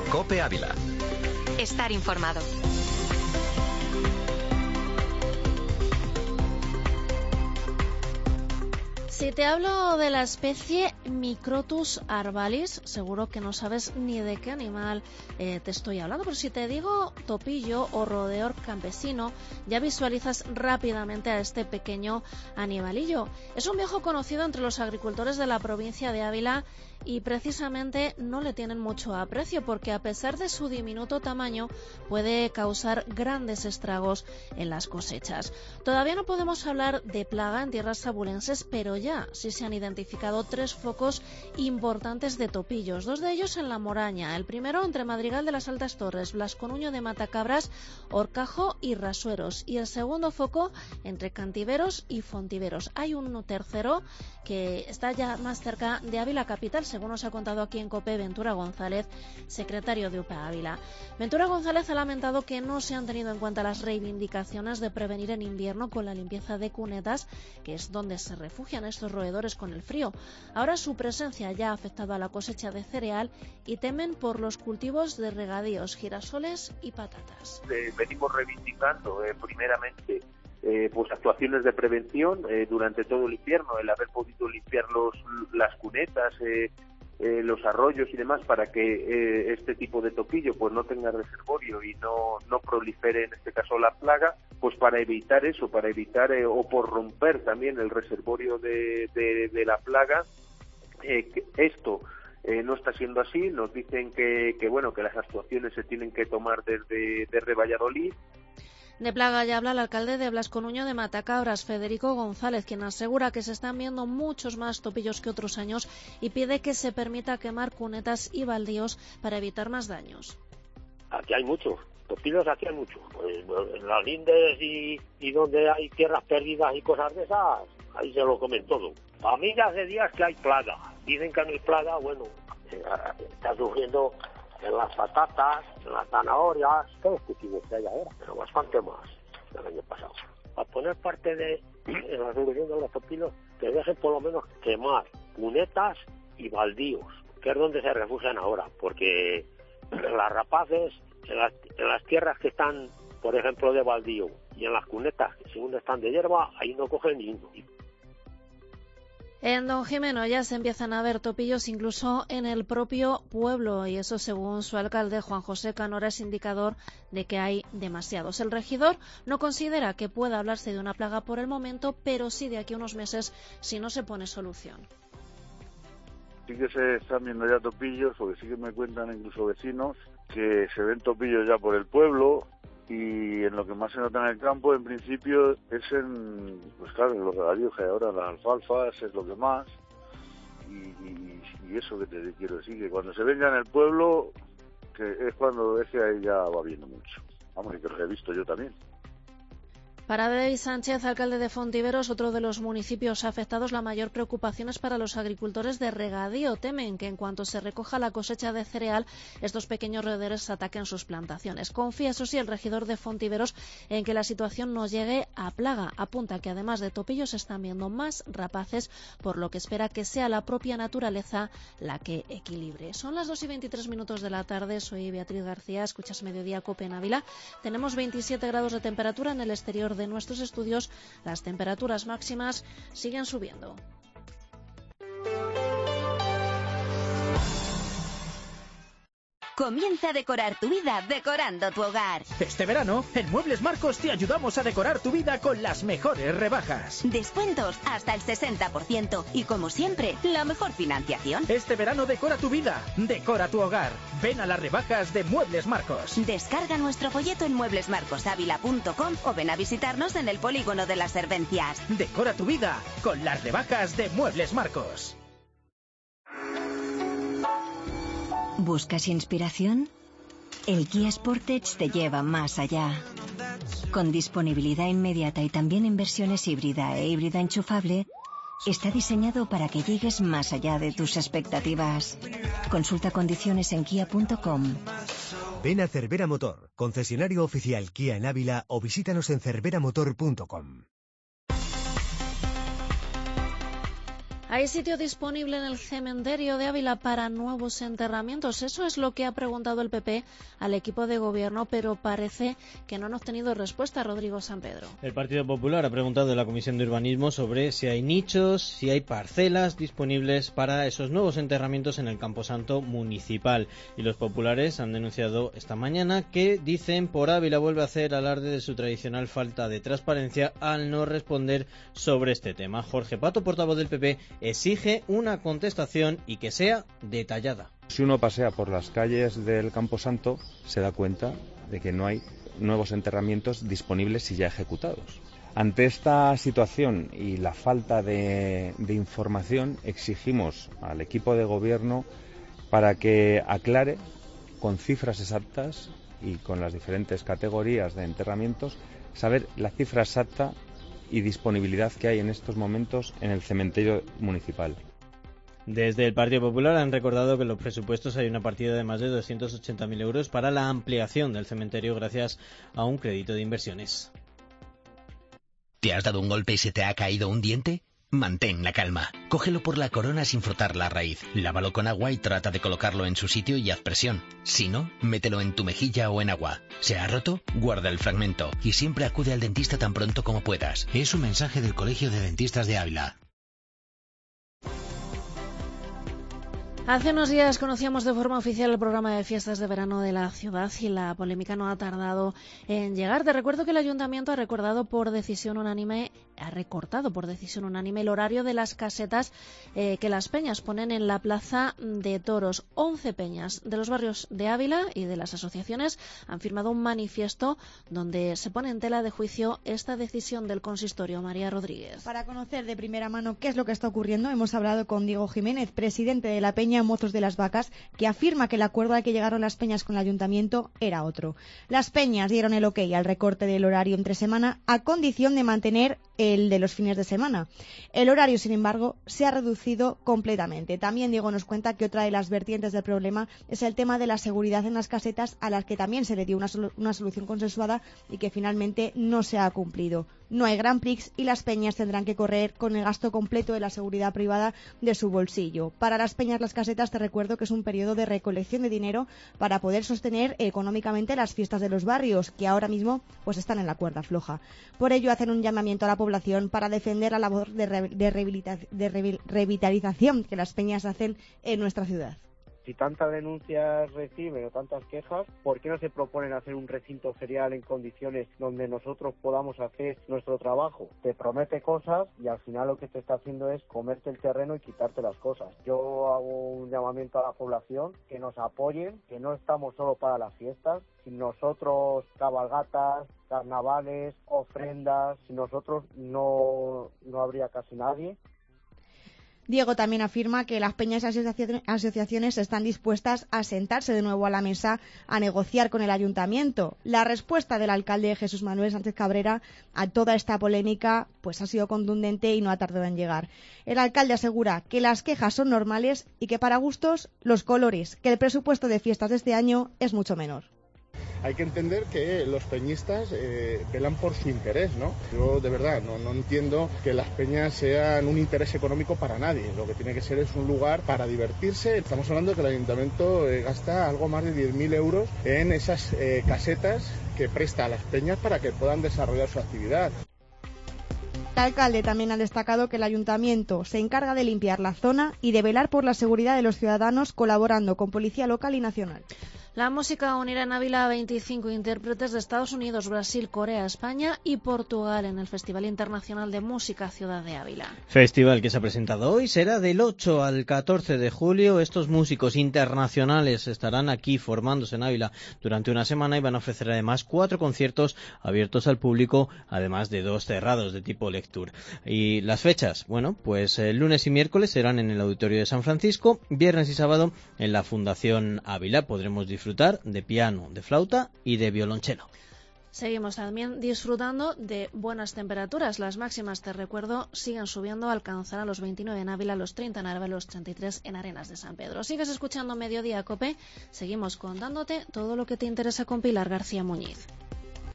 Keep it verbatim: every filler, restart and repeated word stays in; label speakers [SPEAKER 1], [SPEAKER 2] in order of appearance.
[SPEAKER 1] COPE Ávila.
[SPEAKER 2] Estar informado.
[SPEAKER 3] Si te hablo de la especie Microtus arvalis, seguro que no sabes ni de qué animal eh, te estoy hablando, pero si te digo topillo o roedor campesino, ya visualizas rápidamente a este pequeño animalillo. Es un viejo conocido entre los agricultores de la provincia de Ávila y precisamente no le tienen mucho aprecio porque a pesar de su diminuto tamaño puede causar grandes estragos en las cosechas. Todavía no podemos hablar de plaga en tierras abulenses, pero ya sí se han identificado tres focos importantes de topillos, dos de ellos en La Moraña, el primero entre Madrigal de las Altas Torres, Blasconuño de Matacabras, Horcajo y Rasueros, y el segundo foco entre Cantiveros y Fontiveros. Hay un tercero que está ya más cerca de Ávila capital, según nos ha contado aquí en COPE Ventura González, secretario de U P A Ávila. Ventura González ha lamentado que no se han tenido en cuenta las reivindicaciones de prevenir en invierno con la limpieza de cunetas, que es donde se refugian estos roedores con el frío. Ahora su presencia ya ha afectado a la cosecha de cereal y temen por los cultivos de regadíos, girasoles y patatas.
[SPEAKER 4] Eh, venimos reivindicando eh, primeramente Eh, pues actuaciones de prevención eh, durante todo el invierno, el haber podido limpiar los, las cunetas, eh, eh, los arroyos y demás para que eh, este tipo de topillo pues no tenga reservorio y no, no prolifere en este caso la plaga, pues para evitar eso, para evitar eh, o por romper también el reservorio de, de, de la plaga. Eh, que esto eh, no está siendo así, nos dicen que, que bueno que las actuaciones se tienen que tomar desde, desde Valladolid.
[SPEAKER 3] De plaga ya habla el alcalde de Blasconuño de Matacabras, Federico González, quien asegura que se están viendo muchos más topillos que otros años y pide que se permita quemar cunetas y baldíos para evitar más daños.
[SPEAKER 5] Aquí hay muchos, topillos aquí hay muchos. Pues, en las lindes y, y donde hay tierras perdidas y cosas de esas, ahí se lo comen todo. A mí ya hace días que hay plaga. Dicen que no hay plaga, bueno, está surgiendo en las patatas, en las zanahorias, todo este tipo que hay ahora, pero bastante más del año pasado. A poner parte de en la solución de los topillos, que dejen por lo menos quemar cunetas y baldíos, que es donde se refugian ahora, porque las rapaces, en las, en las tierras que están, por ejemplo, de baldío, y en las cunetas, que según están de hierba, ahí no cogen ni uno.
[SPEAKER 3] En Don Jimeno ya se empiezan a ver topillos incluso en el propio pueblo y eso según su alcalde Juan José Canora es indicador de que hay demasiados. El regidor no considera que pueda hablarse de una plaga por el momento, pero sí de aquí a unos meses si no se pone solución.
[SPEAKER 6] Sí que se están viendo ya topillos, porque sí que me cuentan incluso vecinos que se ven topillos ya por el pueblo. Y en lo que más se nota en el campo, en principio, es en, pues claro, en los regadíos que hay ahora, las alfalfas, es lo que más. Y, y, y eso que te quiero decir, que cuando se ven ya en el pueblo, que es cuando es que ahí ya va viendo mucho. Vamos, y que lo he visto yo también.
[SPEAKER 3] Para David Sánchez, alcalde de Fontiveros, otro de los municipios afectados, la mayor preocupación es para los agricultores de regadío. Temen que en cuanto se recoja la cosecha de cereal, estos pequeños roedores ataquen sus plantaciones. Confía, eso sí, el regidor de Fontiveros en que la situación no llegue a plaga. Apunta que además de topillos se están viendo más rapaces, por lo que espera que sea la propia naturaleza la que equilibre. Son las dos y veintitrés minutos de la tarde, soy Beatriz García, escuchas Mediodía COPE en Ávila. Tenemos veintisiete grados de temperatura en el exterior de nuestros estudios, las temperaturas máximas siguen subiendo.
[SPEAKER 7] Comienza a decorar tu vida decorando tu hogar.
[SPEAKER 8] Este verano, en Muebles Marcos te ayudamos a decorar tu vida con las mejores rebajas.
[SPEAKER 7] Descuentos hasta el sesenta por ciento y, como siempre, la mejor financiación.
[SPEAKER 8] Este verano decora tu vida, decora tu hogar. Ven a las rebajas de Muebles Marcos.
[SPEAKER 7] Descarga nuestro folleto en muebles marcos ávila punto com o ven a visitarnos en el polígono de las Servencias.
[SPEAKER 8] Decora tu vida con las rebajas de Muebles Marcos.
[SPEAKER 9] ¿Buscas inspiración? El Kia Sportage te lleva más allá. Con disponibilidad inmediata y también en versiones híbrida e híbrida enchufable, está diseñado para que llegues más allá de tus expectativas. Consulta condiciones en kia punto com.
[SPEAKER 10] Ven a Cervera Motor, concesionario oficial Kia en Ávila, o visítanos en cervera motor punto com.
[SPEAKER 3] ¿Hay sitio disponible en el cementerio de Ávila para nuevos enterramientos? Eso es lo que ha preguntado el P P al equipo de gobierno, pero parece que no han obtenido respuesta. Rodrigo Sampedro.
[SPEAKER 1] El Partido Popular ha preguntado en la Comisión de Urbanismo sobre si hay nichos, si hay parcelas disponibles para esos nuevos enterramientos en el camposanto municipal. Y los populares han denunciado esta mañana que, dicen, por Ávila vuelve a hacer alarde de su tradicional falta de transparencia al no responder sobre este tema. Jorge Pato, portavoz del P P, exige una contestación y que sea detallada.
[SPEAKER 11] Si uno pasea por las calles del Camposanto, se da cuenta de que no hay nuevos enterramientos disponibles y ya ejecutados. Ante esta situación y la falta de, de información, exigimos al equipo de gobierno para que aclare con cifras exactas y con las diferentes categorías de enterramientos, saber la cifra exacta y disponibilidad que hay en estos momentos en el cementerio municipal.
[SPEAKER 1] Desde el Partido Popular han recordado que en los presupuestos hay una partida de más de doscientos ochenta mil euros para la ampliación del cementerio gracias a un crédito de inversiones.
[SPEAKER 12] ¿Te has dado un golpe y se te ha caído un diente? Mantén la calma. Cógelo por la corona sin frotar la raíz. Lávalo con agua y trata de colocarlo en su sitio y haz presión. Si no, mételo en tu mejilla o en agua. ¿Se ha roto? Guarda el fragmento y siempre acude al dentista tan pronto como puedas. Es un mensaje del Colegio de Dentistas de Ávila.
[SPEAKER 3] Hace unos días conocíamos de forma oficial el programa de fiestas de verano de la ciudad y la polémica no ha tardado en llegar. Te recuerdo que el Ayuntamiento ha recordado por decisión unánime, ha recortado por decisión unánime el horario de las casetas eh, que las peñas ponen en la Plaza de Toros. once peñas de los barrios de Ávila y de las asociaciones han firmado un manifiesto donde se pone en tela de juicio esta decisión del consistorio. María Rodríguez.
[SPEAKER 13] Para conocer de primera mano qué es lo que está ocurriendo, hemos hablado con Diego Jiménez, presidente de la Peña Mozos de las Vacas, que afirma que el acuerdo al que llegaron las peñas con el ayuntamiento era otro. Las peñas dieron el ok al recorte del horario entre semana a condición de mantener el de los fines de semana. El horario, sin embargo, se ha reducido completamente. También Diego nos cuenta que otra de las vertientes del problema es el tema de la seguridad en las casetas, a las que también se le dio una, solu- una solución consensuada y que finalmente no se ha cumplido. No hay Grand Prix y las peñas tendrán que correr con el gasto completo de la seguridad privada de su bolsillo. Para las peñas, las casetas, te recuerdo que es un periodo de recolección de dinero para poder sostener económicamente las fiestas de los barrios, que ahora mismo pues están en la cuerda floja. Por ello hacen un llamamiento a la población para defender la labor de, re- de, rehabilita- de re- revitalización que las peñas hacen en nuestra ciudad.
[SPEAKER 14] Si tantas denuncias reciben o tantas quejas, ¿por qué no se proponen hacer un recinto ferial en condiciones donde nosotros podamos hacer nuestro trabajo? Te promete cosas y al final lo que te está haciendo es comerte el terreno y quitarte las cosas. Yo hago un llamamiento a la población que nos apoyen, que no estamos solo para las fiestas. Sin nosotros, cabalgatas, carnavales, ofrendas, sin nosotros no, no habría casi nadie.
[SPEAKER 13] Diego también afirma que las peñas y asociaciones están dispuestas a sentarse de nuevo a la mesa a negociar con el ayuntamiento. La respuesta del alcalde Jesús Manuel Sánchez Cabrera a toda esta polémica pues ha sido contundente y no ha tardado en llegar. El alcalde asegura que las quejas son normales y que para gustos los colores, que el presupuesto de fiestas de este año es mucho menor.
[SPEAKER 15] Hay que entender que los peñistas eh, velan por su interés, ¿no? Yo de verdad no, no entiendo que las peñas sean un interés económico para nadie. Lo que tiene que ser es un lugar para divertirse. Estamos hablando de que el ayuntamiento eh, gasta algo más de diez mil euros en esas eh, casetas que presta a las peñas para que puedan desarrollar su actividad.
[SPEAKER 13] El alcalde también ha destacado que el ayuntamiento se encarga de limpiar la zona y de velar por la seguridad de los ciudadanos, colaborando con policía local y nacional.
[SPEAKER 3] La música unirá en Ávila a veinticinco intérpretes de Estados Unidos, Brasil, Corea, España y Portugal en el Festival Internacional de Música Ciudad de Ávila.
[SPEAKER 1] Festival que se ha presentado hoy, será del ocho al catorce de julio. Estos músicos internacionales estarán aquí formándose en Ávila durante una semana y van a ofrecer además cuatro conciertos abiertos al público, además de dos cerrados de tipo lecture. Y las fechas, bueno, pues el lunes y miércoles serán en el Auditorio de San Francisco, viernes y sábado en la Fundación Ávila. Podremos disfrutar de piano, de flauta y de violonchelo.
[SPEAKER 3] Seguimos también disfrutando de buenas temperaturas. Las máximas, te recuerdo, siguen subiendo, alcanzarán los veintinueve en Ávila, los treinta en Arba y los treinta y tres en Arenas de San Pedro. Sigues escuchando Mediodía Cope, seguimos contándote todo lo que te interesa con Pilar García Muñiz.